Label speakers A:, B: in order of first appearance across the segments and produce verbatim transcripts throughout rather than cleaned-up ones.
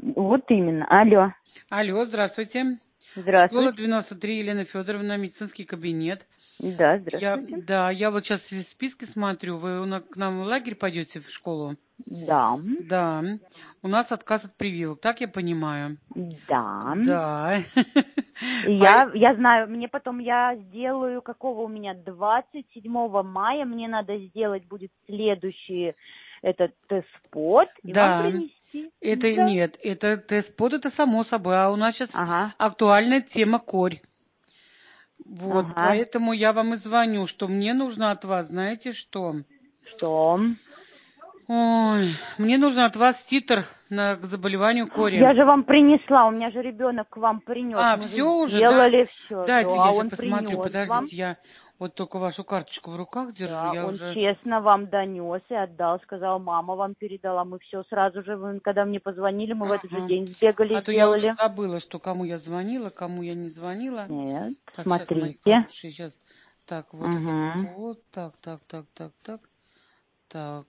A: Вот именно. Алло.
B: Алло, здравствуйте. Школа
A: Здравствуйте.
B: девяносто три, Елена Федоровна, медицинский кабинет.
A: Да,
B: Я,
A: здравствуйте.
B: да, я вот сейчас в списке смотрю. Вы у на- к нам в лагерь пойдете в школу?
A: Да.
B: Да. У нас отказ от прививок, так я понимаю?
A: Да.
B: Да. Пой-
A: Я, я знаю, мне потом я сделаю, какого у меня, двадцать седьмого мая мне надо сделать будет следующий этот тест-под и вам
B: Да.
A: принести.
B: Это
A: Да.
B: нет, это тест-под, это само собой. А у нас сейчас
A: Ага,
B: актуальная тема корь. Вот,
A: ага.
B: поэтому я вам и звоню, что мне нужно от вас, знаете что?
A: Что?
B: Ой, мне нужно от вас титр на, к заболеванию кори.
A: Я же вам принесла, у меня же ребенок к вам принес,
B: А,
A: мы
B: все
A: же
B: уже, да?
A: сделали все.
B: Дайте,
A: Да,
B: я сейчас
A: он
B: посмотрю.
A: принес вам.
B: Подождите, я вот только вашу карточку в руках держу.
A: Да,
B: Я
A: он
B: уже...
A: честно вам донес и отдал, сказал, мама вам передала. Мы все сразу же, вы, когда мне позвонили, мы в этот же
B: Ага.
A: день сбегали,
B: А то я уже
A: сделали.
B: забыла, что кому я звонила, кому я не звонила.
A: Нет,
B: Так, сейчас, мои
A: смотрите.
B: хорошие, сейчас. Так, вот этот
A: Угу.
B: вот. Так, так, так, так, так. Так,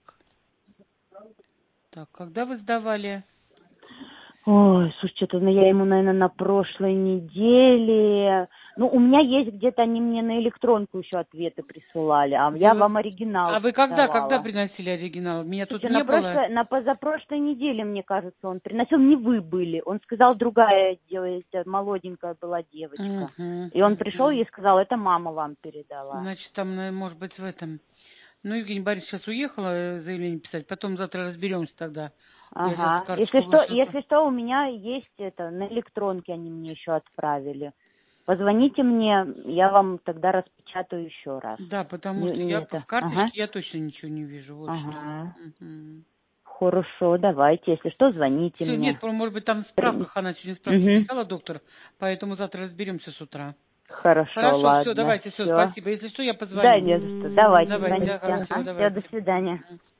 B: так. Когда вы сдавали?
A: Ой, слушайте, это ну, я ему, наверное, на прошлой неделе. Ну, у меня есть где-то, они мне на электронку еще ответы присылали, а я
B: Дело...
A: вам оригинал
B: А вы когда, когда
A: давала.
B: приносили оригинал? Меня тут
A: Слушайте, на
B: не было.
A: прошлой, на позапрошлой неделе, мне кажется, он приносил, не вы были. Он сказал, другая девочка, молоденькая была девочка.
B: Угу,
A: И он пришел
B: угу.
A: ей сказал, это мама вам передала.
B: Значит, там, наверное, может быть, в этом... Ну, Евгений Борисович сейчас уехала э, заявление писать, потом завтра разберемся тогда. Я сейчас
A: Ага. Если
B: карточку
A: что,
B: вышлю.
A: если что, у меня есть это, на электронке они мне еще отправили. Позвоните мне, я вам тогда распечатаю еще раз.
B: Да, потому
A: Не,
B: что
A: не
B: я в
A: это. Ага.
B: карточке я точно ничего не вижу. Вот что.
A: Ага.
B: Угу.
A: Хорошо, давайте. Если что, звоните
B: Все, нет,
A: мне.
B: про- может быть, там в
A: При-
B: справках, она сегодня справки
A: Мгм.
B: писала, доктор, поэтому завтра разберемся с утра.
A: Хорошо,
B: Хорошо, все,
A: ладно.
B: давайте, все,
A: Все.
B: спасибо. Если что, я
A: Да,
B: позвоню.
A: не за что. Давайте,
B: Давайте,
A: звоните.
B: ага, все,
A: Ага. Все, до
B: давайте.
A: свидания.
B: Мгм.